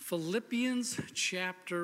Philippians chapter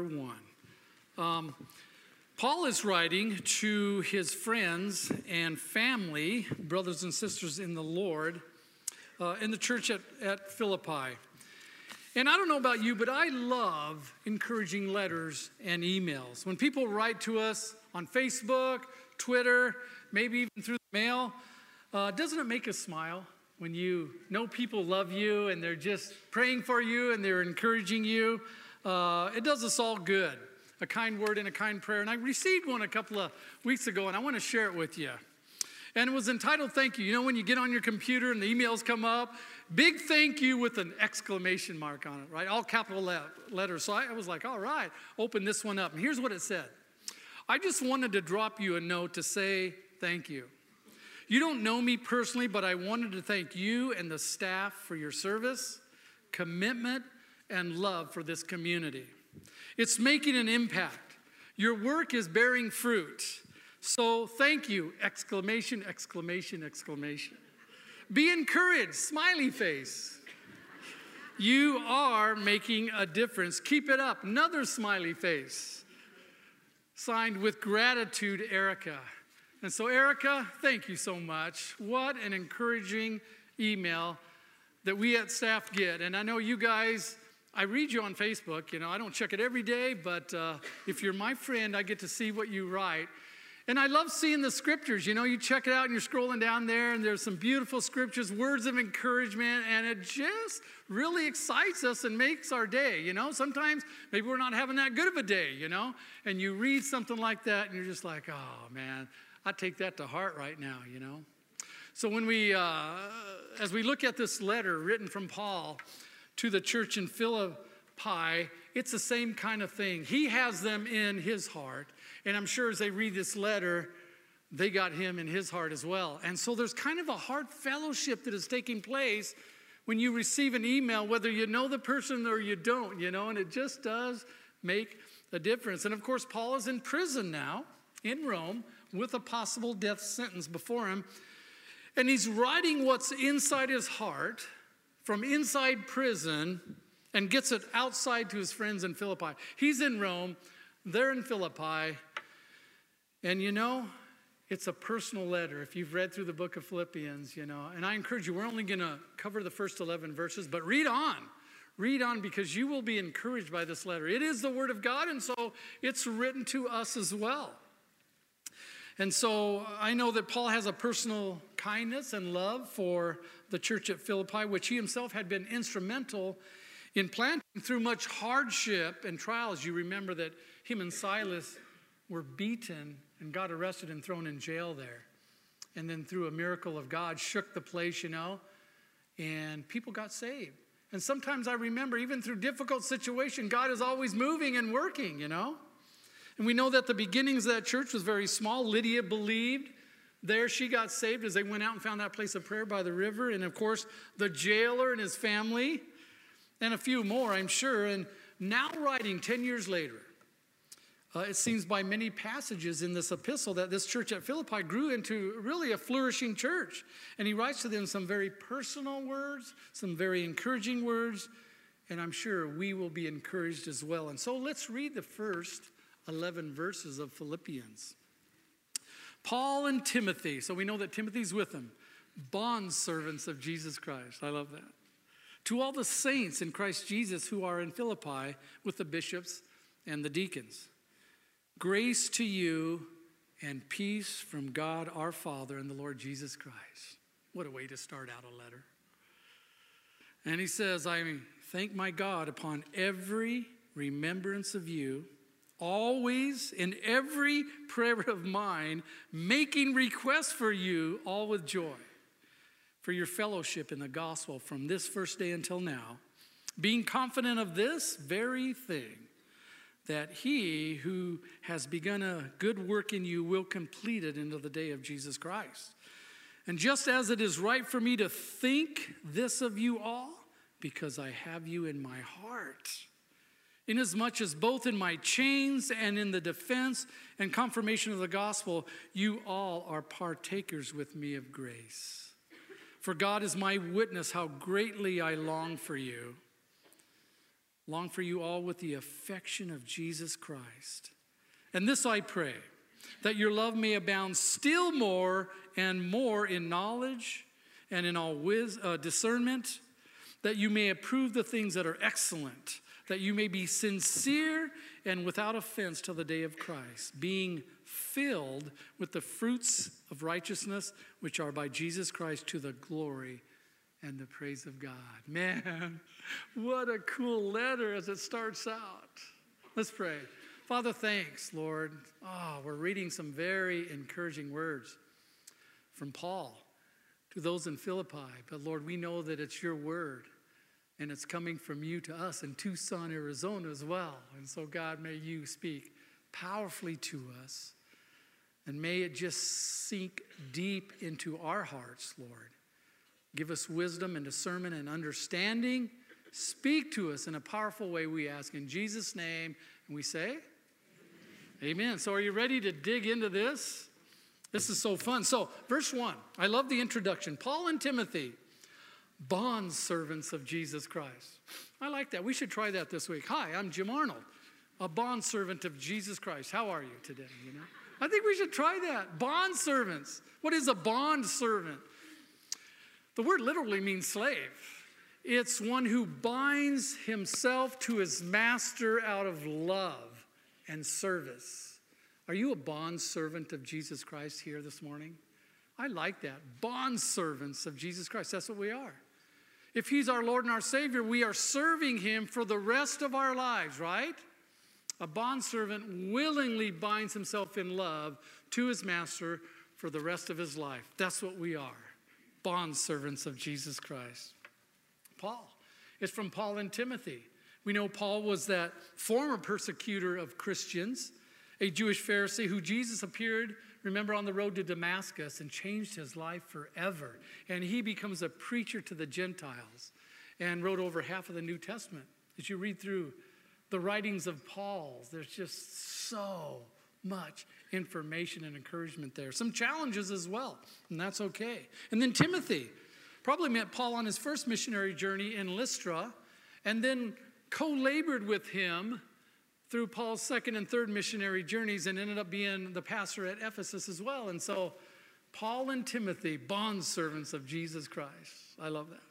1. Paul is writing to his friends and family, brothers and sisters in the Lord, in the church at Philippi. And I don't know about you, but I love encouraging letters and emails. When people write to us on Facebook, Twitter, maybe even through the mail, doesn't it make us smile when you know people love you and they're just praying for you and they're encouraging you? It does us all good. A kind word and a kind prayer. And I received one a couple of weeks ago, and I want to share it with you. And it was entitled, Thank You. You know, when you get on your computer and the emails come up, big thank you with an exclamation mark on it, right? All capital letters. So I was like, all right, open this one up. And here's what it said. I just wanted to drop you a note to say thank you. You don't know me personally, but I wanted to thank you and the staff for your service, commitment, and love for this community. It's making an impact. Your work is bearing fruit. So thank you, exclamation, exclamation, exclamation. Be encouraged, smiley face. You are making a difference. Keep it up, another smiley face. Signed with gratitude, Erica. And so Erica, thank you so much. What an encouraging email that we at staff get. And I know you guys, I read you on Facebook. You know, I don't check it every day, but if you're my friend, I get to see what you write. And I love seeing the scriptures. You know, you check it out and you're scrolling down there and there's some beautiful scriptures, words of encouragement, and it just really excites us and makes our day. You know, sometimes maybe we're not having that good of a day, you know, and you read something like that and you're just like, oh man, I take that to heart right now, you know. So when we, as we look at this letter written from Paul to the church in Philippi, it's the same kind of thing. He has them in his heart. And I'm sure as they read this letter, they got him in his heart as well. And so there's kind of a heart fellowship that is taking place when you receive an email, whether you know the person or you don't, you know, and it just does make a difference. And of course, Paul is in prison now in Rome with a possible death sentence before him. And he's writing what's inside his heart from inside prison and gets it outside to his friends in Philippi. He's in Rome, they're in Philippi, and you know, it's a personal letter. If you've read through the book of Philippians, you know, and I encourage you, we're only going to cover the first 11 verses, but read on. Read on because you will be encouraged by this letter. It is the word of God, and so it's written to us as well. And so I know that Paul has a personal kindness and love for the church at Philippi, which he himself had been instrumental in planting through much hardship and trials. You remember that him and Silas were beaten and got arrested and thrown in jail there. And then through a miracle of God, shook the place, you know, and people got saved. And sometimes I remember, even through difficult situations, God is always moving and working, you know. And we know that the beginnings of that church was very small. Lydia believed. There she got saved as they went out and found that place of prayer by the river. And of course, the jailer and his family, and a few more, I'm sure. And now writing 10 years later, it seems by many passages in this epistle that this church at Philippi grew into really a flourishing church. And he writes to them some very personal words, some very encouraging words, and I'm sure we will be encouraged as well. And so let's read the first 11 verses of Philippians. Paul and Timothy, so we know that Timothy's with them, bondservants of Jesus Christ. I love that. To all the saints in Christ Jesus who are in Philippi with the bishops and the deacons. Grace to you and peace from God our Father and the Lord Jesus Christ. What a way to start out a letter. And he says, I thank my God upon every remembrance of you, always in every prayer of mine, making requests for you all with joy, for your fellowship in the gospel from this first day until now, being confident of this very thing, that he who has begun a good work in you will complete it until the day of Jesus Christ. And just as it is right for me to think this of you all, because I have you in my heart, inasmuch as both in my chains and in the defense and confirmation of the gospel, you all are partakers with me of grace. For God is my witness how greatly I long for you. Long for you all with the affection of Jesus Christ. And this I pray, that your love may abound still more and more in knowledge and in all discernment, that you may approve the things that are excellent, that you may be sincere and without offense till the day of Christ, being filled with the fruits of righteousness, which are by Jesus Christ to the glory and the praise of God. Man, what a cool letter as it starts out. Let's pray. Father, thanks, Lord. We're reading some very encouraging words from Paul to those in Philippi. But Lord, we know that it's your word, and it's coming from you to us in Tucson, Arizona as well. And so, God, may you speak powerfully to us, and may it just sink deep into our hearts, Lord. Give us wisdom and discernment and understanding. Speak to us in a powerful way, we ask in Jesus' name. And we say, amen. So are you ready to dig into this? This is so fun. So verse 1, I love the introduction. Paul and Timothy, bondservants of Jesus Christ. I like that. We should try that this week. Hi, I'm Jim Arnold, a bondservant of Jesus Christ. How are you today? I think we should try that. Bondservants. What is a bondservant? The word literally means slave. It's one who binds himself to his master out of love and service. Are you a bondservant of Jesus Christ here this morning? I like that. Bondservants of Jesus Christ. That's what we are. If he's our Lord and our Savior, we are serving him for the rest of our lives, right? A bondservant willingly binds himself in love to his master for the rest of his life. That's what we are. Bondservants of Jesus Christ. Paul. It's from Paul and Timothy. We know Paul was that former persecutor of Christians, a Jewish Pharisee who Jesus appeared, remember, on the road to Damascus and changed his life forever. And he becomes a preacher to the Gentiles and wrote over half of the New Testament. As you read through the writings of Paul, there's just so much information and encouragement there. Some challenges as well, and that's okay. And then Timothy probably met Paul on his first missionary journey in Lystra, and then co-labored with him through Paul's second and third missionary journeys, and ended up being the pastor at Ephesus as well. And so Paul and Timothy, bondservants of Jesus Christ. I love that.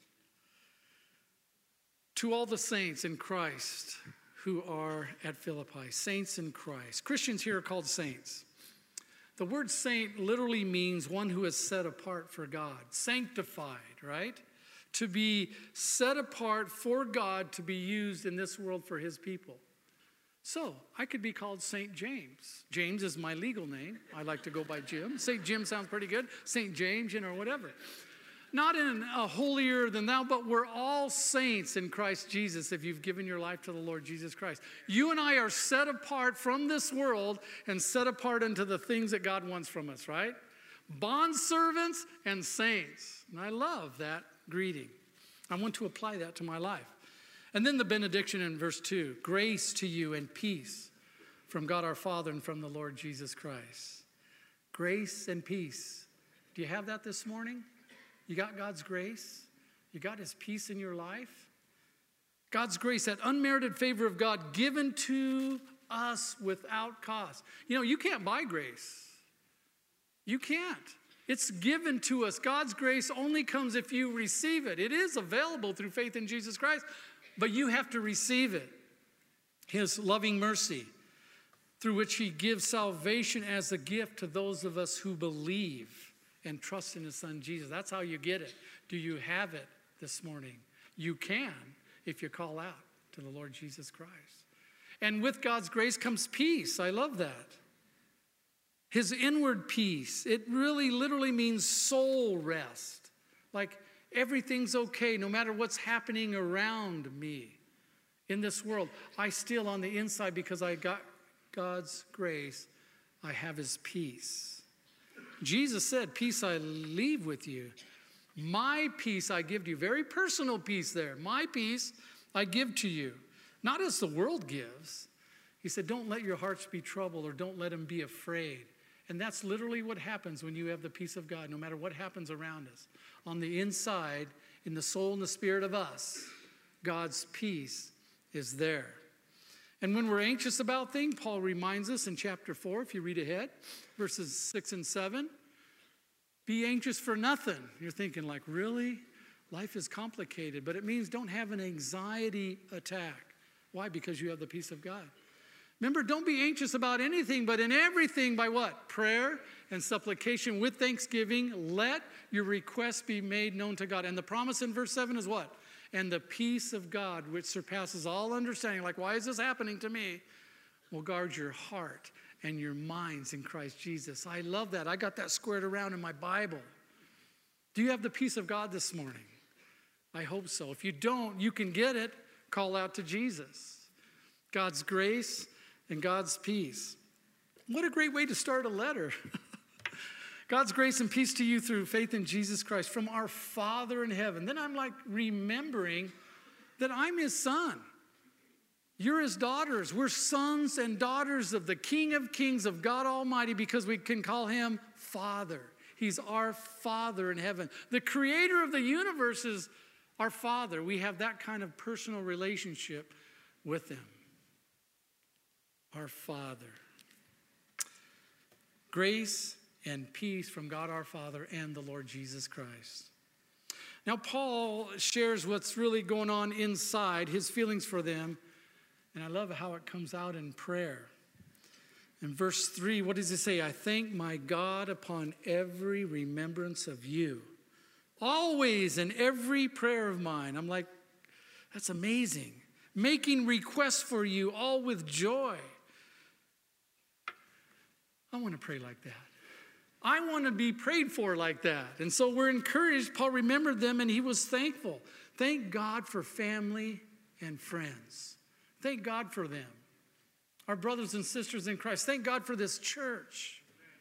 To all the saints in Christ who are at Philippi, saints in Christ. Christians here are called saints. The word saint literally means one who is set apart for God, sanctified, right? To be set apart for God to be used in this world for his people. So I could be called St. James. James is my legal name. I like to go by Jim. St. Jim sounds pretty good. St. James, whatever. Not in a holier than thou, but we're all saints in Christ Jesus if you've given your life to the Lord Jesus Christ. You and I are set apart from this world and set apart into the things that God wants from us, right? Bondservants and saints. And I love that greeting. I want to apply that to my life. And then the benediction in verse 2. Grace to you and peace from God our Father and from the Lord Jesus Christ. Grace and peace. Do you have that this morning? You got God's grace? You got his peace in your life? God's grace, that unmerited favor of God given to us without cost. You can't buy grace. You can't. It's given to us. God's grace only comes if you receive it. It is available through faith in Jesus Christ, but you have to receive it. His loving mercy, through which he gives salvation as a gift to those of us who believe and trust in his son Jesus. That's how you get it. Do you have it this morning? You can if you call out to the Lord Jesus Christ. And with God's grace comes peace. I love that. His inward peace. It really literally means soul rest. Like everything's okay no matter what's happening around me in this world. I still on the inside, because I got God's grace, I have his peace. Jesus said, peace I leave with you. My peace I give to you. Very personal peace there. My peace I give to you. Not as the world gives. He said, don't let your hearts be troubled, or don't let them be afraid. And that's literally what happens when you have the peace of God, no matter what happens around us. On the inside, in the soul and the spirit of us, God's peace is there. And when we're anxious about things, Paul reminds us in chapter 4, if you read ahead, verses 6 and 7, be anxious for nothing. You're thinking like, really? Life is complicated, but it means don't have an anxiety attack. Why? Because you have the peace of God. Remember, don't be anxious about anything, but in everything by what? Prayer and supplication with thanksgiving, let your requests be made known to God. And the promise in verse 7 is what? And the peace of God, which surpasses all understanding. Like, why is this happening to me? Will guard your heart and your minds in Christ Jesus. I love that. I got that squared around in my Bible. Do you have the peace of God this morning? I hope so. If you don't, you can get it. Call out to Jesus. God's grace and God's peace. What a great way to start a letter. God's grace and peace to you through faith in Jesus Christ from our Father in heaven. Then I'm like remembering that I'm his son. You're his daughters. We're sons and daughters of the King of Kings, of God Almighty, because we can call him Father. He's our Father in heaven. The creator of the universe is our Father. We have that kind of personal relationship with him. Our Father. Grace and peace from God our Father and the Lord Jesus Christ. Now, Paul shares what's really going on inside, his feelings for them, and I love how it comes out in prayer. In verse 3, what does he say? I thank my God upon every remembrance of you, always in every prayer of mine. I'm like, that's amazing. Making requests for you, all with joy. I want to pray like that. I want to be prayed for like that. And so we're encouraged. Paul remembered them and he was thankful. Thank God for family and friends. Thank God for them. Our brothers and sisters in Christ. Thank God for this church.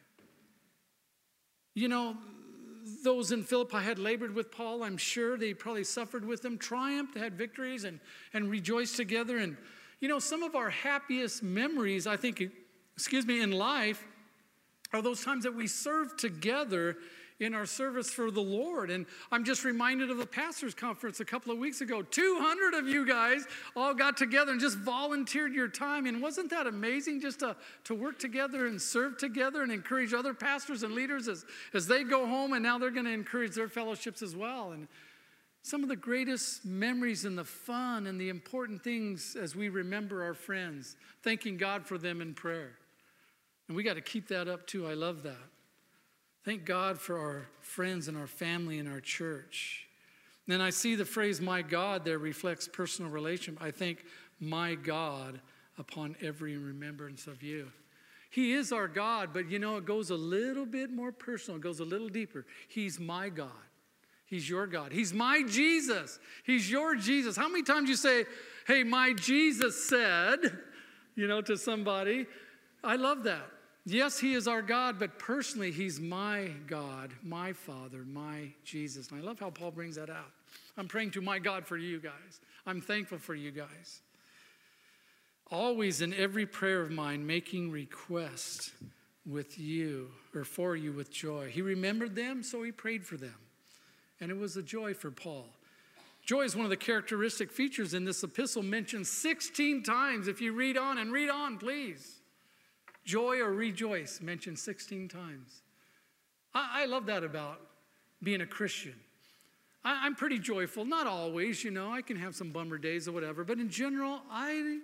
You know, those in Philippi had labored with Paul. I'm sure they probably suffered with him, triumphed, had victories, and rejoiced together. And, you know, some of our happiest memories, I think, in life are those times that we serve together in our service for the Lord. And I'm just reminded of the pastors' conference a couple of weeks ago. 200 of you guys all got together and just volunteered your time. And wasn't that amazing just to work together and serve together and encourage other pastors and leaders as they go home, and now they're going to encourage their fellowships as well. And some of the greatest memories and the fun and the important things as we remember our friends, thanking God for them in prayer. And we got to keep that up too. I love that. Thank God for our friends and our family and our church. Then I see the phrase, my God, there reflects personal relationship. I thank my God upon every remembrance of you. He is our God, but you know, it goes a little bit more personal. It goes a little deeper. He's my God. He's your God. He's my Jesus. He's your Jesus. How many times you say, hey, my Jesus said, you know, to somebody? I love that. Yes, he is our God, but personally, he's my God, my Father, my Jesus. And I love how Paul brings that out. I'm praying to my God for you guys. I'm thankful for you guys. Always in every prayer of mine, making request with you or for you with joy. He remembered them, so he prayed for them. And it was a joy for Paul. Joy is one of the characteristic features in this epistle, mentioned 16 times. If you read on, please. Joy or rejoice, mentioned 16 times. I love that about being a Christian. I'm pretty joyful. Not always, you know. I can have some bummer days or whatever. But in general, I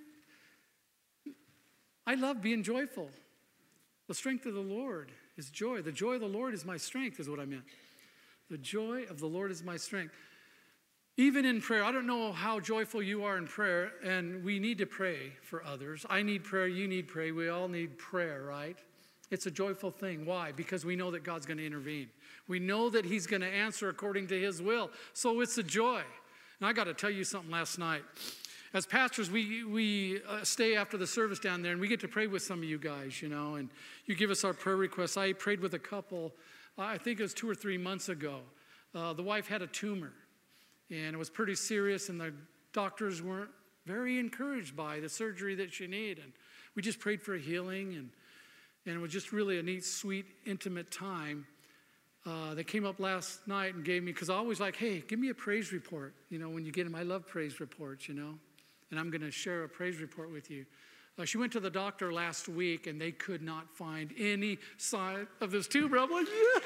love being joyful. The strength of the Lord is joy. The joy of the Lord is my strength, is what I meant. The joy of the Lord is my strength. Even in prayer, I don't know how joyful you are in prayer, and we need to pray for others. I need prayer, you need prayer, we all need prayer, right? It's a joyful thing. Why? Because we know that God's going to intervene. We know that he's going to answer according to his will. So it's a joy. And I got to tell you something last night. As pastors, we stay after the service down there, and we get to pray with some of you guys, you know, and you give us our prayer requests. I prayed with a couple, I think it was 2 or 3 months ago. The wife had a tumor. And it was pretty serious, and the doctors weren't very encouraged by the surgery that she needed. And we just prayed for a healing, and it was just really a neat, sweet, intimate time. They came up last night and gave me, because I always like, hey, give me a praise report. You know, when you get them, I love praise reports, you know. and I'm going to share a praise report with you. She went to the doctor last week, and they could not find any sign of this tumor. I'm like, yeah.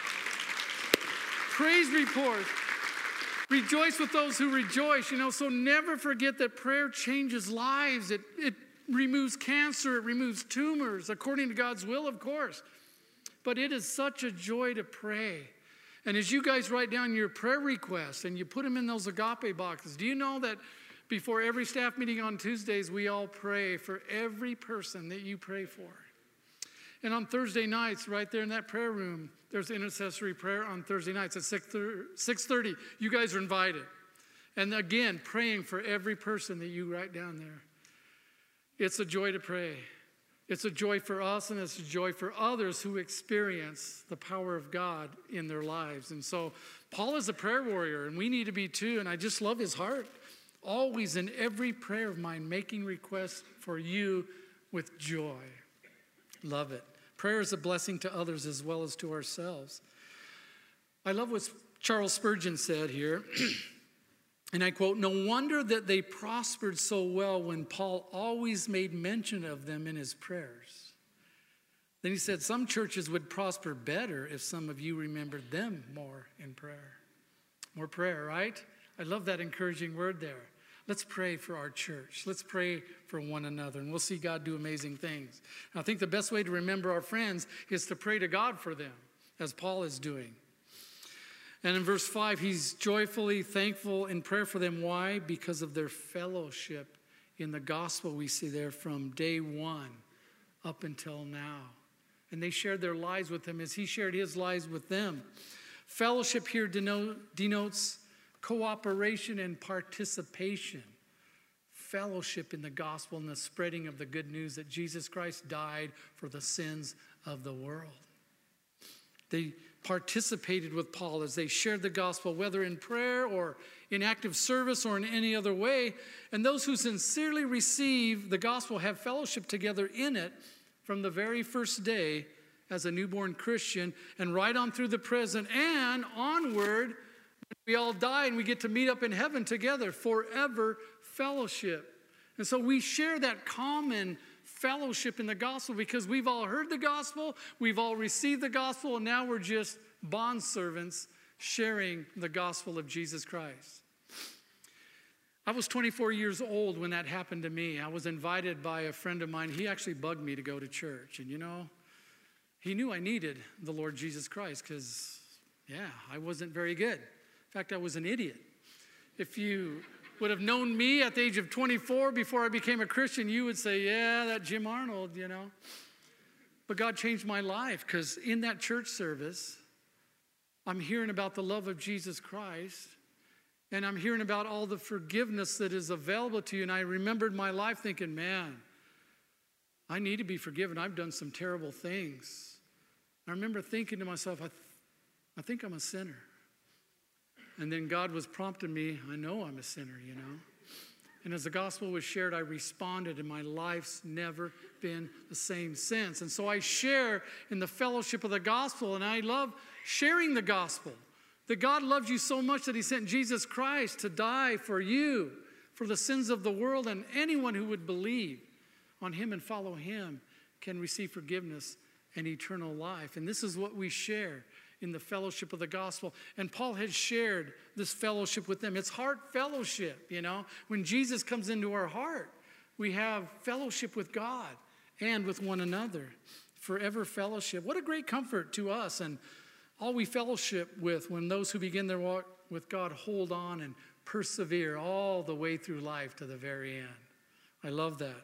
Praise report. Rejoice with those who rejoice. So never forget that prayer changes lives. It removes cancer. It removes tumors, according to God's will, of course. But it is such a joy to pray. And as you guys write down your prayer requests and you put them in those agape boxes, do you know that before every staff meeting on Tuesdays, we all pray for every person that you pray for? And on Thursday nights, right there in that prayer room, there's intercessory prayer on Thursday nights at 6:30. You guys are invited. And again, praying for every person that you write down there. It's a joy to pray. It's a joy for us, and it's a joy for others who experience the power of God in their lives. And so Paul is a prayer warrior, and we need to be too. And I just love his heart. Always in every prayer of mine, making requests for you with joy. Love it. Prayer is a blessing to others as well as to ourselves. I love what Charles Spurgeon said here. And I quote, "No wonder that they prospered so well when Paul always made mention of them in his prayers." Then he said, "Some churches would prosper better if some of you remembered them more in prayer." More prayer, right? I love that encouraging word there. Let's pray for our church. Let's pray for one another, and we'll see God do amazing things. And I think the best way to remember our friends is to pray to God for them, as Paul is doing. And in verse 5, he's joyfully thankful in prayer for them. Why? Because of their fellowship in the gospel we see there from day one up until now. And they shared their lives with him as he shared his lives with them. Fellowship here denotes cooperation and participation. Fellowship in the gospel and the spreading of the good news that Jesus Christ died for the sins of the world. They participated with Paul as they shared the gospel, whether in prayer or in active service or in any other way. And those who sincerely receive the gospel have fellowship together in it from the very first day as a newborn Christian and right on through the present and onward. We all die and we get to meet up in heaven together, forever fellowship. And so we share that common fellowship in the gospel because we've all heard the gospel, we've all received the gospel, and now we're just bondservants sharing the gospel of Jesus Christ. I was 24 years old when that happened to me. I was invited by a friend of mine. He actually bugged me to go to church. And he knew I needed the Lord Jesus Christ because, I wasn't very good. In fact, I was an idiot. If you would have known me at the age of 24 before I became a Christian, you would say, yeah, that Jim Arnold, But God changed my life because in that church service, I'm hearing about the love of Jesus Christ, and I'm hearing about all the forgiveness that is available to you. And I remembered my life thinking, man, I need to be forgiven. I've done some terrible things. I remember thinking to myself, I think I'm a sinner. And then God was prompting me, I know I'm a sinner, And as the gospel was shared, I responded, and my life's never been the same since. And so I share in the fellowship of the gospel, and I love sharing the gospel. That God loves you so much that he sent Jesus Christ to die for you, for the sins of the world, and anyone who would believe on him and follow him can receive forgiveness and eternal life. And this is what we share in the fellowship of the gospel. And Paul has shared this fellowship with them. It's heart fellowship, When Jesus comes into our heart, we have fellowship with God and with one another. Forever fellowship. What a great comfort to us and all we fellowship with when those who begin their walk with God hold on and persevere all the way through life to the very end. I love that.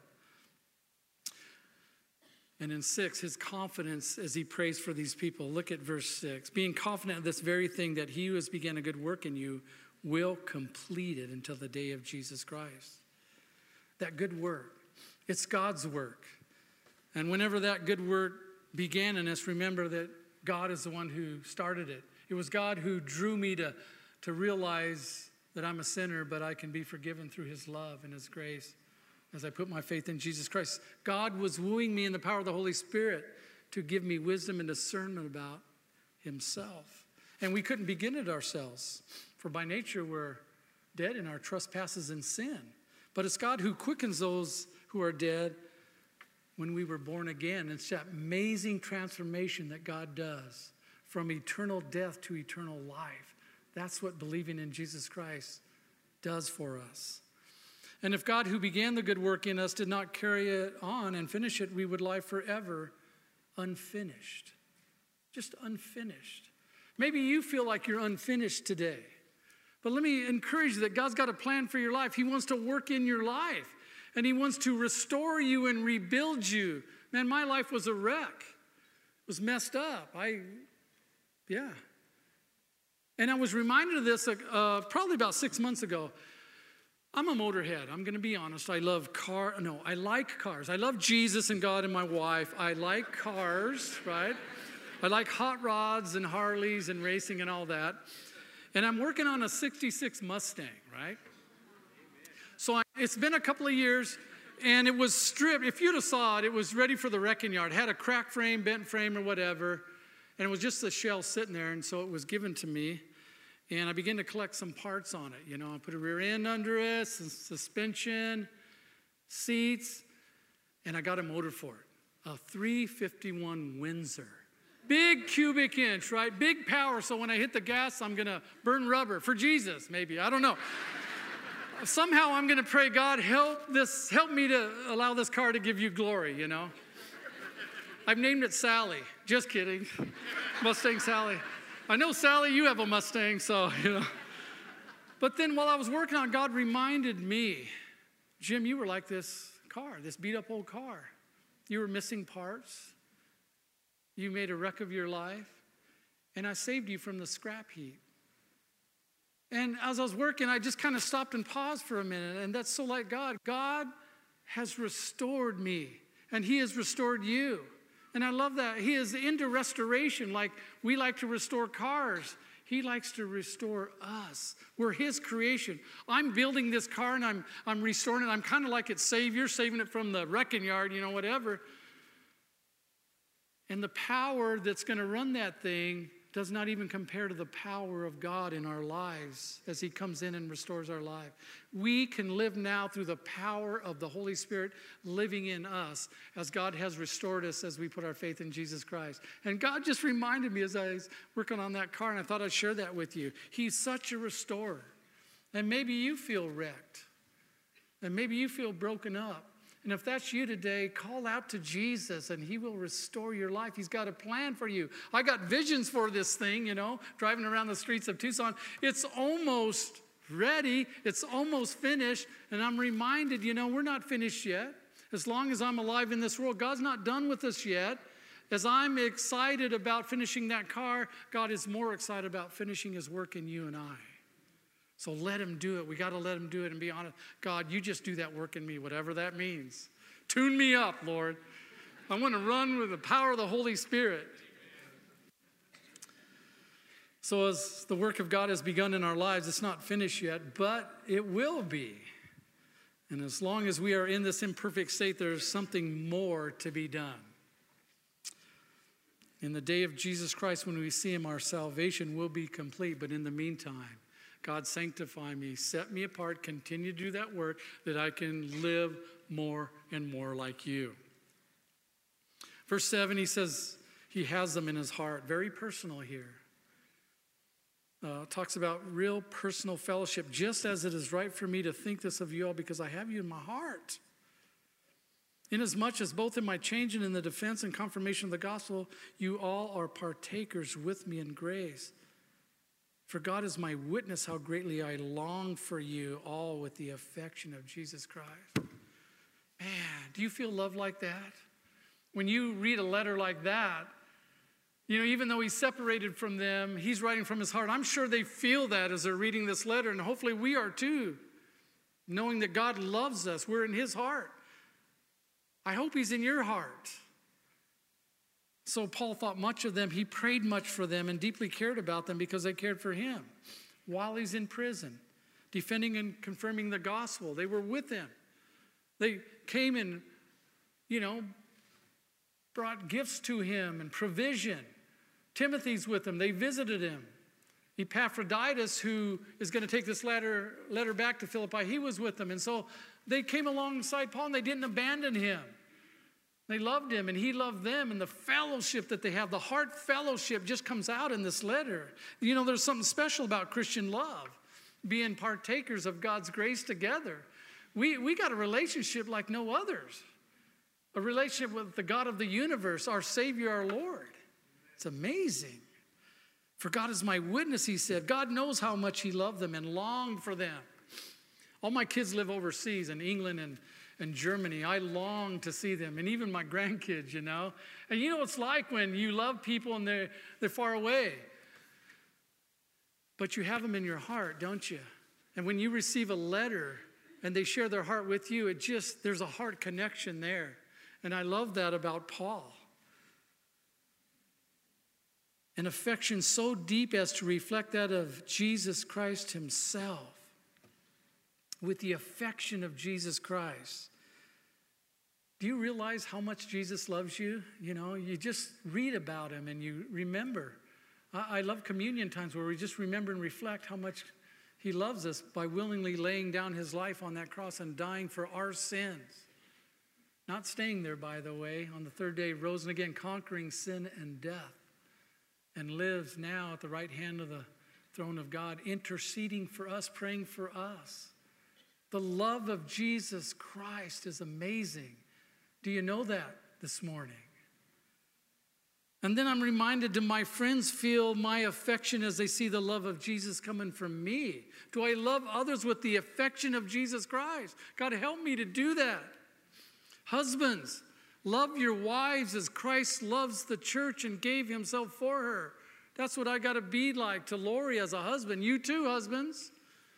And in 6, his confidence as he prays for these people. Look at verse 6. Being confident of this very thing, that he who has begun a good work in you will complete it until the day of Jesus Christ. That good work, it's God's work. And whenever that good work began in us, remember that God is the one who started it. It was God who drew me to realize that I'm a sinner, but I can be forgiven through his love and his grace. As I put my faith in Jesus Christ, God was wooing me in the power of the Holy Spirit to give me wisdom and discernment about himself. And we couldn't begin it ourselves, for by nature we're dead in our trespasses and sin. But it's God who quickens those who are dead when we were born again. It's that amazing transformation that God does from eternal death to eternal life. That's what believing in Jesus Christ does for us. And if God who began the good work in us did not carry it on and finish it, we would lie forever unfinished. Just unfinished. Maybe you feel like you're unfinished today. But let me encourage you that God's got a plan for your life. He wants to work in your life. And he wants to restore you and rebuild you. Man, my life was a wreck. It was messed up. And I was reminded of this probably about 6 months ago. I'm a motorhead. I'm going to be honest. I like cars. I love Jesus and God and my wife. I like cars, right? I like hot rods and Harleys and racing and all that. And I'm working on a 66 Mustang, right? So it's been a couple of years, and it was stripped. If you'd have saw it, it was ready for the wrecking yard. It had a cracked frame, bent frame, or whatever. And it was just the shell sitting there, and so it was given to me. And I began to collect some parts on it. I put a rear end under it, some suspension, seats, and I got a motor for it. A 351 Windsor. Big cubic inch, right? Big power, so when I hit the gas, I'm going to burn rubber. For Jesus, maybe. I don't know. Somehow I'm going to pray, God, help me to allow this car to give you glory, I've named it Sally. Just kidding. Mustang Sally. I know, Sally, you have a Mustang, so, But then while I was working on it, God reminded me, Jim, you were like this car, this beat-up old car. You were missing parts. You made a wreck of your life. And I saved you from the scrap heap. And as I was working, I just kind of stopped and paused for a minute. And that's so like God. God has restored me. And he has restored you. And I love that. He is into restoration like we like to restore cars. He likes to restore us. We're his creation. I'm building this car and I'm restoring it. I'm kind of like its savior, saving it from the wrecking yard, whatever. And the power that's going to run that thing does not even compare to the power of God in our lives as he comes in and restores our life. We can live now through the power of the Holy Spirit living in us as God has restored us as we put our faith in Jesus Christ. And God just reminded me as I was working on that car, and I thought I'd share that with you. He's such a restorer. And maybe you feel wrecked. And maybe you feel broken up. And if that's you today, call out to Jesus and he will restore your life. He's got a plan for you. I got visions for this thing, driving around the streets of Tucson. It's almost ready. It's almost finished. And I'm reminded, we're not finished yet. As long as I'm alive in this world, God's not done with us yet. As I'm excited about finishing that car, God is more excited about finishing his work in you and I. So let him do it. We got to let him do it and be honest. God, you just do that work in me, whatever that means. Tune me up, Lord. I want to run with the power of the Holy Spirit. So as the work of God has begun in our lives, it's not finished yet, but it will be. And as long as we are in this imperfect state, there's something more to be done. In the day of Jesus Christ, when we see him, our salvation will be complete. But in the meantime, God, sanctify me, set me apart, continue to do that work that I can live more and more like you. Verse 7, he says he has them in his heart. Very personal here. Talks about real personal fellowship, just as it is right for me to think this of you all because I have you in my heart. Inasmuch as both in my change and in the defense and confirmation of the gospel, you all are partakers with me in grace. For God is my witness how greatly I long for you all with the affection of Jesus Christ. Man, do you feel love like that? When you read a letter like that, even though he's separated from them, he's writing from his heart. I'm sure they feel that as they're reading this letter, and hopefully we are too, knowing that God loves us. We're in his heart. I hope he's in your heart. So Paul thought much of them. He prayed much for them and deeply cared about them because they cared for him while he's in prison, defending and confirming the gospel. They were with him. They came and, brought gifts to him and provision. Timothy's with him. They visited him. Epaphroditus, who is going to take this letter back to Philippi, he was with them. And so they came alongside Paul and they didn't abandon him. They loved him and he loved them, and the fellowship that they have, the heart fellowship just comes out in this letter. You know, there's something special about Christian love, being partakers of God's grace together. We got a relationship like no others, a relationship with the God of the universe, our Savior, our Lord. It's amazing. For God is my witness, he said. God knows how much he loved them and longed for them. All my kids live overseas in England and Germany. I long to see them, and even my grandkids, you know. And you know what it's like when you love people and they're far away. But you have them in your heart, don't you? And when you receive a letter and they share their heart with you, there's a heart connection there. And I love that about Paul. An affection so deep as to reflect that of Jesus Christ himself. With the affection of Jesus Christ. Do you realize how much Jesus loves you? You know, you just read about him and you remember. I love communion times where we just remember and reflect how much he loves us by willingly laying down his life on that cross and dying for our sins. Not staying there, by the way. On the third day, rose again, conquering sin and death. And lives now at the right hand of the throne of God, interceding for us, praying for us. The love of Jesus Christ is amazing. Do you know that this morning? And then I'm reminded, do my friends feel my affection as they see the love of Jesus coming from me? Do I love others with the affection of Jesus Christ? God, help me to do that. Husbands, love your wives as Christ loves the church and gave himself for her. That's what I got to be like to Lori as a husband. You too, husbands.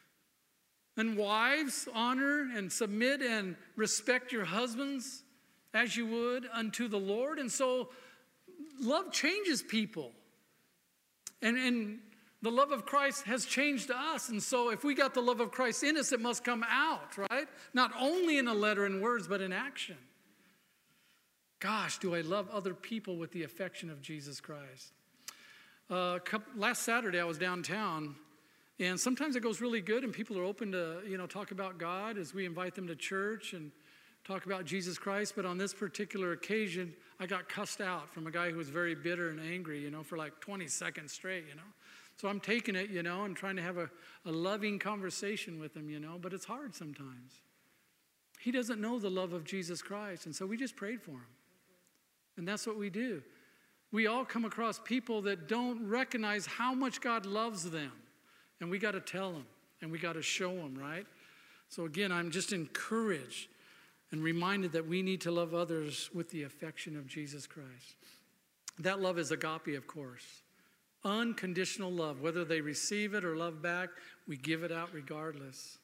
And wives, honor and submit and respect your husbands as you would unto the Lord. And so love changes people. And the love of Christ has changed us. And so if we got the love of Christ in us, it must come out, right? Not only in a letter and words, but in action. Gosh, do I love other people with the affection of Jesus Christ. Last Saturday, I was downtown. And sometimes it goes really good and people are open to, talk about God as we invite them to church and talk about Jesus Christ. But on this particular occasion, I got cussed out from a guy who was very bitter and angry, for like 20 seconds straight, So I'm taking it, and trying to have a loving conversation with him, but it's hard sometimes. He doesn't know the love of Jesus Christ. And so we just prayed for him. And that's what we do. We all come across people that don't recognize how much God loves them. And we got to tell them, and we got to show them, right? So again, I'm just encouraged and reminded that we need to love others with the affection of Jesus Christ. That love is agape, of course. Unconditional love. Whether they receive it or love back, we give it out regardless.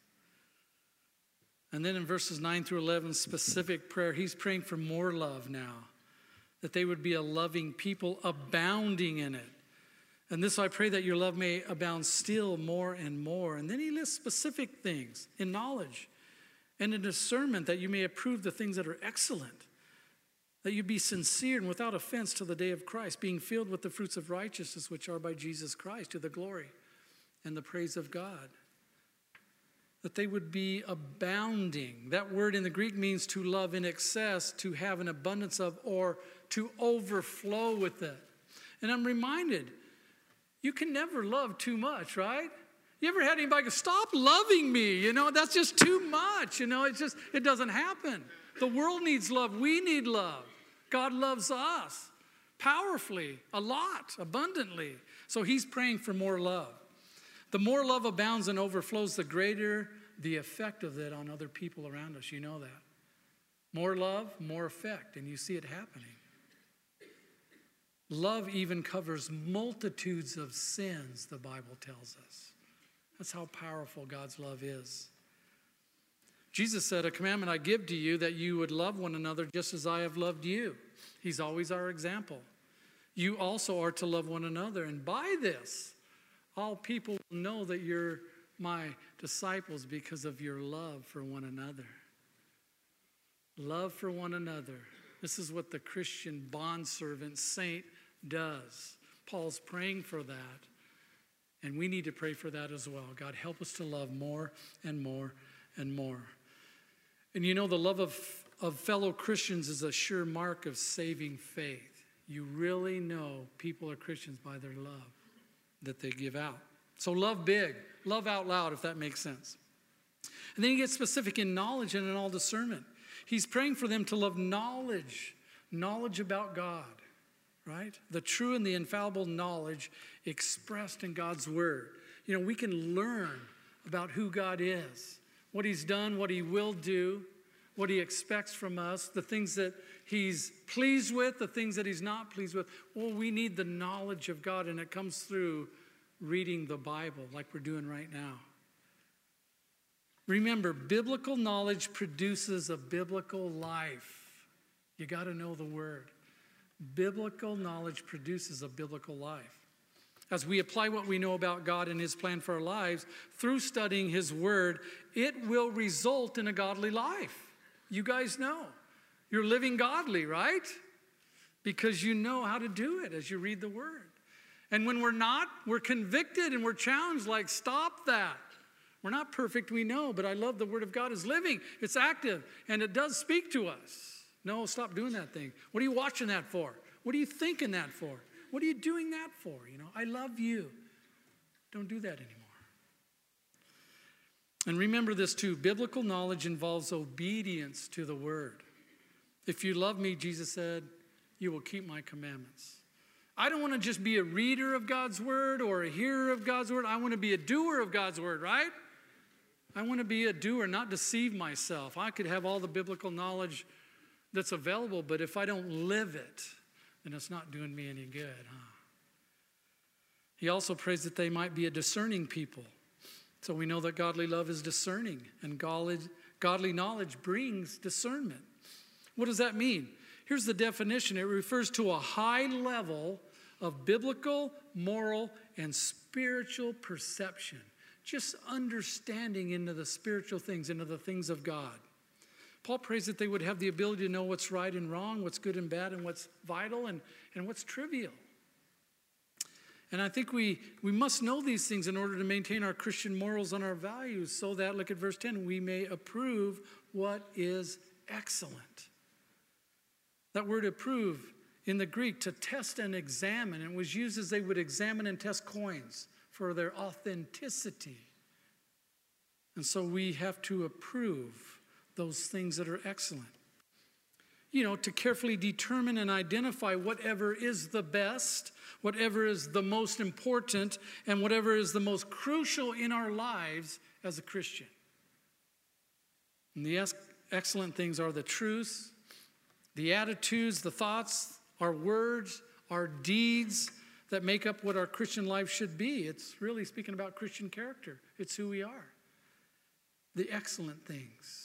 And then in verses 9 through 11, specific prayer, he's praying for more love now. That they would be a loving people, abounding in it. And this I pray that your love may abound still more and more. And then he lists specific things in knowledge and in discernment, that you may approve the things that are excellent. That you be sincere and without offense till the day of Christ, being filled with the fruits of righteousness which are by Jesus Christ, to the glory and the praise of God. That they would be abounding. That word in the Greek means to love in excess, to have an abundance of, or to overflow with it. And I'm reminded, you can never love too much, right? You ever had anybody go, stop loving me? That's just too much. It doesn't happen. The world needs love. We need love. God loves us powerfully, a lot, abundantly. So he's praying for more love. The more love abounds and overflows, the greater the effect of it on other people around us. You know that. More love, more effect, and you see it happening. Love even covers multitudes of sins, the Bible tells us. That's how powerful God's love is. Jesus said, a commandment I give to you, that you would love one another just as I have loved you. He's always our example. You also are to love one another. And by this, all people will know that you're my disciples because of your love for one another. Love for one another. This is what the Christian bondservant saint does. Paul's praying for that. And we need to pray for that as well. God, help us to love more and more and more. And you know, the love of fellow Christians is a sure mark of saving faith. You really know people are Christians by their love that they give out. So love big, love out loud, if that makes sense. And then he gets specific in knowledge and in all discernment. He's praying for them to love knowledge about God, right? The true and the infallible knowledge expressed in God's word. You know, we can learn about who God is, what he's done, what he will do, what he expects from us, the things that he's pleased with, the things that he's not pleased with. Well, we need the knowledge of God, and it comes through reading the Bible like we're doing right now. Remember, biblical knowledge produces a biblical life. You got to know the word. Biblical knowledge produces a biblical life. As we apply what we know about God and his plan for our lives through studying his word, it will result in a godly life. You guys know. You're living godly, right? Because you know how to do it as you read the word. And when we're not, we're convicted and we're challenged, like, stop that. We're not perfect, we know, but I love the word of God is living. It's active, and it does speak to us. No, stop doing that thing. What are you watching that for? What are you thinking that for? What are you doing that for? You know, I love you. Don't do that anymore. And remember this too, biblical knowledge involves obedience to the word. If you love me, Jesus said, you will keep my commandments. I don't want to just be a reader of God's word or a hearer of God's word. I want to be a doer of God's word, right? I want to be a doer, not deceive myself. I could have all the biblical knowledge that's available, but if I don't live it, then it's not doing me any good, huh? He also prays that they might be a discerning people. So we know that godly love is discerning, and godly knowledge brings discernment. What does that mean? Here's the definition. It refers to a high level of biblical, moral, and spiritual perception. Just understanding into the spiritual things, into the things of God. Paul prays that they would have the ability to know what's right and wrong, what's good and bad, and what's vital and what's trivial. And I think we must know these things in order to maintain our Christian morals and our values so that, look at verse 10, we may approve what is excellent. That word approve in the Greek, to test and examine, it was used as they would examine and test coins for their authenticity. And so we have to approve those things that are excellent. You know, to carefully determine and identify whatever is the best, whatever is the most important, and whatever is the most crucial in our lives as a Christian. And the excellent things are the truths, the attitudes, the thoughts, our words, our deeds that make up what our Christian life should be. It's really speaking about Christian character. It's who we are. The excellent things.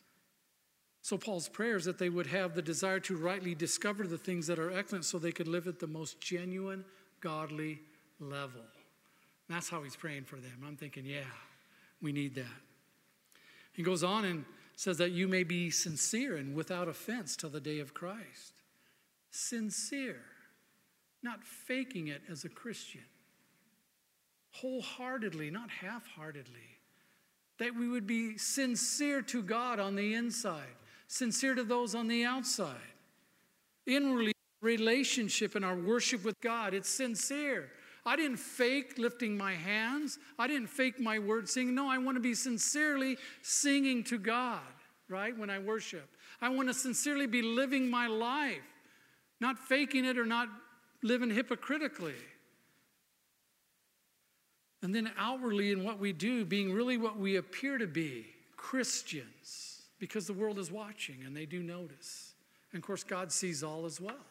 So Paul's prayer is that they would have the desire to rightly discover the things that are excellent so they could live at the most genuine, godly level. And that's how he's praying for them. I'm thinking, yeah, we need that. He goes on and says that you may be sincere and without offense till the day of Christ. Sincere, not faking it as a Christian. Wholeheartedly, not half-heartedly. That we would be sincere to God on the inside, sincere to those on the outside. Inwardly, relationship and our worship with God, it's sincere. I didn't fake lifting my hands. I didn't fake my word singing. No, I want to be sincerely singing to God, right, when I worship. I want to sincerely be living my life, not faking it or not living hypocritically. And then outwardly in what we do, being really what we appear to be, Christians, because the world is watching and they do notice. And of course, God sees all as well.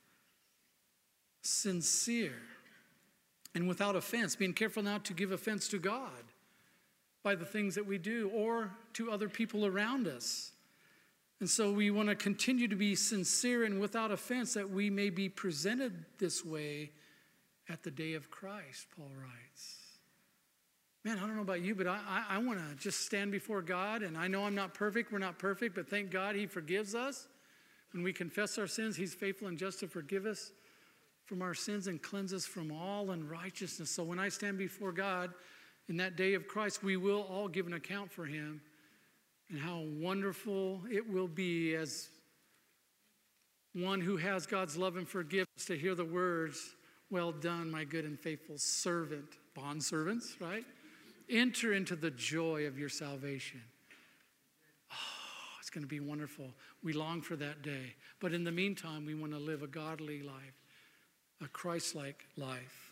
Sincere and without offense, being careful not to give offense to God by the things that we do or to other people around us. And so we want to continue to be sincere and without offense that we may be presented this way at the day of Christ, Paul writes. Man, I don't know about you, but I want to just stand before God, and I know I'm not perfect. We're not perfect, but thank God he forgives us. When we confess our sins, he's faithful and just to forgive us from our sins and cleanse us from all unrighteousness. So when I stand before God in that day of Christ, we will all give an account for him. and how wonderful it will be as one who has God's love and forgiveness to hear the words, "Well done, my good and faithful servant." Bondservants, right? Enter into the joy of your salvation. Oh, it's going to be wonderful. We long for that day. But in the meantime, we want to live a godly life, a Christ-like life.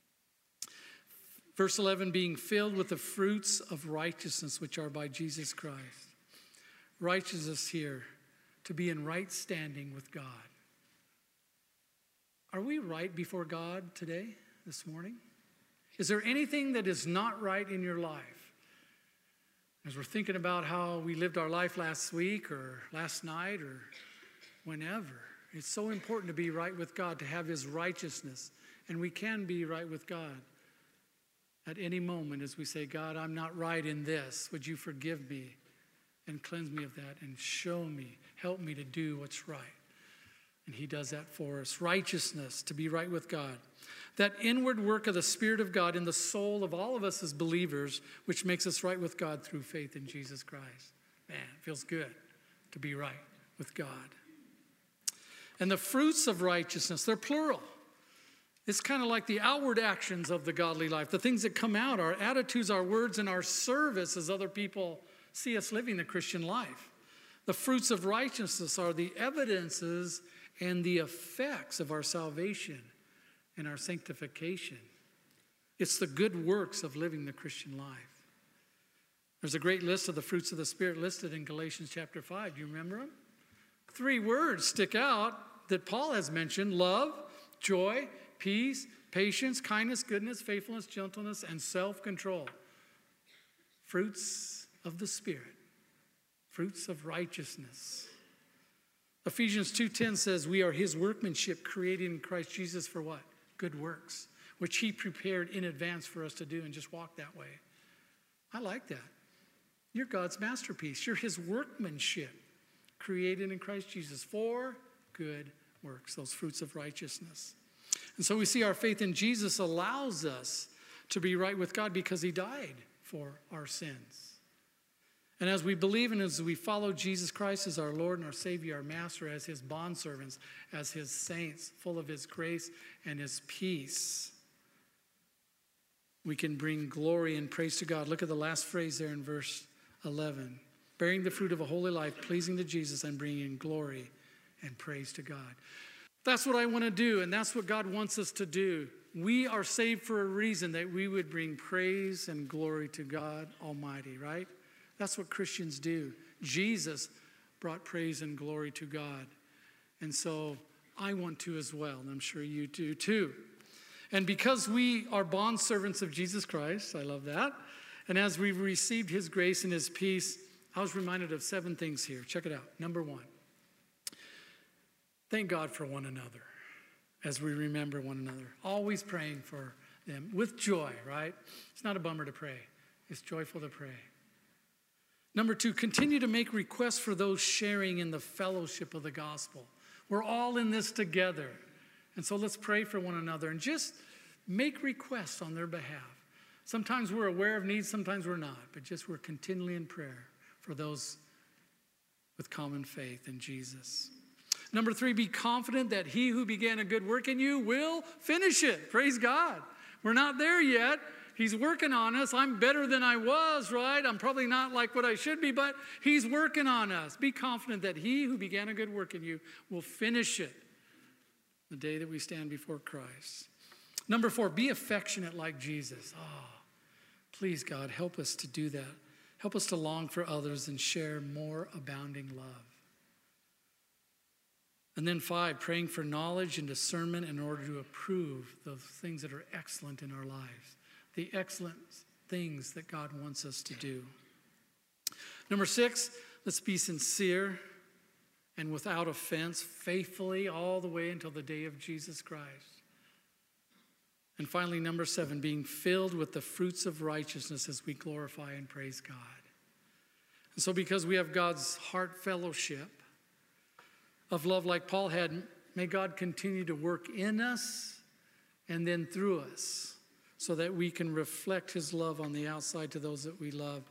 Verse 11, being filled with the fruits of righteousness, which are by Jesus Christ. Righteousness here, to be in right standing with God. Are we right before God today, this morning? Is there anything that is not right in your life? As we're thinking about how we lived our life last week or last night or whenever, it's so important to be right with God, to have his righteousness. And we can be right with God at any moment as we say, "God, I'm not right in this. Would you forgive me and cleanse me of that and show me, help me to do what's right." And he does that for us. Righteousness, to be right with God. That inward work of the Spirit of God in the soul of all of us as believers, which makes us right with God through faith in Jesus Christ. Man, it feels good to be right with God. And the fruits of righteousness, they're plural. It's kind of like the outward actions of the godly life, the things that come out, our attitudes, our words, and our service as other people see us living the Christian life. The fruits of righteousness are the evidences and the effects of our salvation and our sanctification. It's the good works of living the Christian life. There's a great list of the fruits of the Spirit listed in Galatians chapter 5. Do you remember them? 3 words stick out that Paul has mentioned: love, joy, peace, patience, kindness, goodness, faithfulness, gentleness, and self-control. Fruits of the Spirit. Fruits of righteousness. Ephesians 2:10 says, we are his workmanship, created in Christ Jesus for what? Good works, which he prepared in advance for us to do, and just walk that way. I like that. You're God's masterpiece. You're his workmanship, created in Christ Jesus for good works, those fruits of righteousness. And so we see our faith in Jesus allows us to be right with God because he died for our sins. And as we believe and as we follow Jesus Christ as our Lord and our Savior, our Master, as his bondservants, as his saints, full of his grace and his peace, we can bring glory and praise to God. Look at the last phrase there in verse 11. Bearing the fruit of a holy life, pleasing to Jesus, and bringing glory and praise to God. That's what I want to do, and that's what God wants us to do. We are saved for a reason, that we would bring praise and glory to God Almighty, right? That's what Christians do. Jesus brought praise and glory to God. And so I want to as well, and I'm sure you do too. And because we are bondservants of Jesus Christ, I love that, and as we've received his grace and his peace, I was reminded of 7 things here. Check it out. Number 1, thank God for one another as we remember one another. Always praying for them with joy, right? It's not a bummer to pray. It's joyful to pray. Number 2, continue to make requests for those sharing in the fellowship of the gospel. We're all in this together. And so let's pray for one another and just make requests on their behalf. Sometimes we're aware of needs, sometimes we're not, but just we're continually in prayer for those with common faith in Jesus. Number 3, be confident that he who began a good work in you will finish it. Praise God. We're not there yet. He's working on us. I'm better than I was, right? I'm probably not like what I should be, but he's working on us. Be confident that he who began a good work in you will finish it the day that we stand before Christ. Number 4, be affectionate like Jesus. Oh, please, God, help us to do that. Help us to long for others and share more abounding love. And then 5, praying for knowledge and discernment in order to approve the things that are excellent in our lives. The excellent things that God wants us to do. Number 6, let's be sincere and without offense, faithfully all the way until the day of Jesus Christ. And finally, number 7, being filled with the fruits of righteousness as we glorify and praise God. And so because we have God's heart fellowship of love like Paul had, may God continue to work in us and then through us, so that we can reflect his love on the outside to those that we love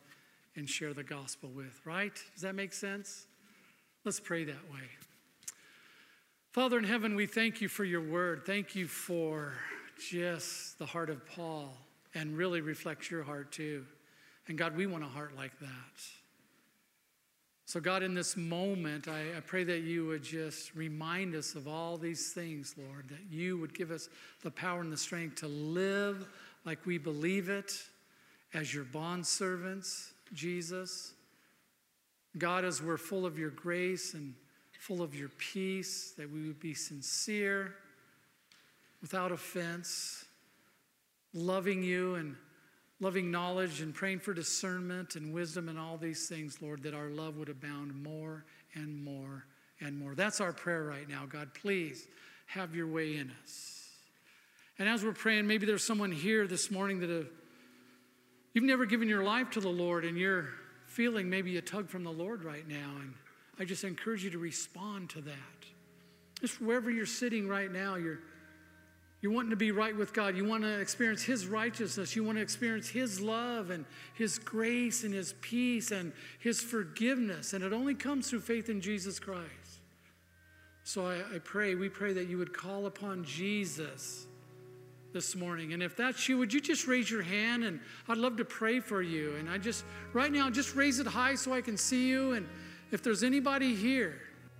and share the gospel with, right? Does that make sense? Let's pray that way. Father in heaven, we thank you for your word. Thank you for just the heart of Paul, and really reflects your heart too. And God, we want a heart like that. So God, in this moment, I pray that you would just remind us of all these things, Lord, that you would give us the power and the strength to live like we believe it as your bondservants, Jesus. God, as we're full of your grace and full of your peace, that we would be sincere, without offense, loving you and loving knowledge and praying for discernment and wisdom and all these things, Lord, that our love would abound more and more and more. That's our prayer right now. God, please have your way in us. And as we're praying, maybe there's someone here this morning that you've never given your life to the Lord, and you're feeling maybe a tug from the Lord right now. And I just encourage you to respond to that. Just wherever you're sitting right now, you're wanting to be right with God. You want to experience his righteousness. You want to experience his love and his grace and his peace and his forgiveness. And it only comes through faith in Jesus Christ. So we pray that you would call upon Jesus this morning. And if that's you, would you just raise your hand? And I'd love to pray for you. And right now, just raise it high so I can see you. And if there's anybody here,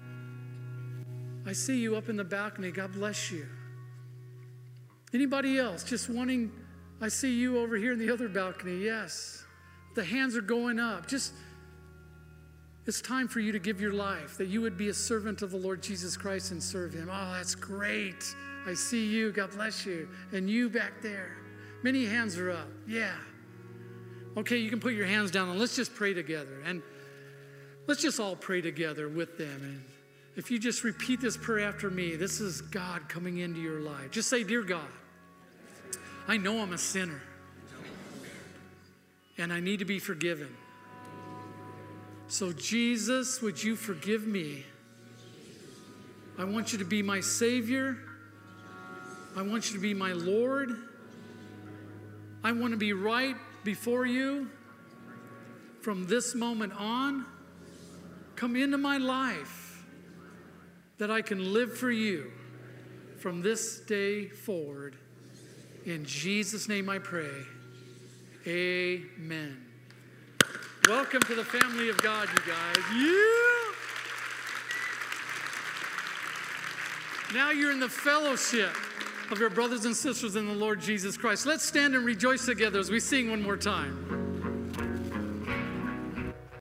I see you up in the balcony. God bless you. Anybody else just wanting, I see you over here in the other balcony. Yes. The hands are going up. It's time for you to give your life, that you would be a servant of the Lord Jesus Christ and serve him. Oh, that's great. I see you. God bless you. And you back there. Many hands are up. Yeah. Okay, you can put your hands down and let's just pray together. And let's just all pray together with them. And if you just repeat this prayer after me, this is God coming into your life. Just say, "Dear God, I know I'm a sinner and I need to be forgiven. So Jesus, would you forgive me? I want you to be my Savior. I want you to be my Lord. I want to be right before you from this moment on. Come into my life that I can live for you from this day forward. In Jesus' name I pray. Amen." Welcome to the family of God, you guys. Yeah. Now you're in the fellowship of your brothers and sisters in the Lord Jesus Christ. Let's stand and rejoice together as we sing one more time.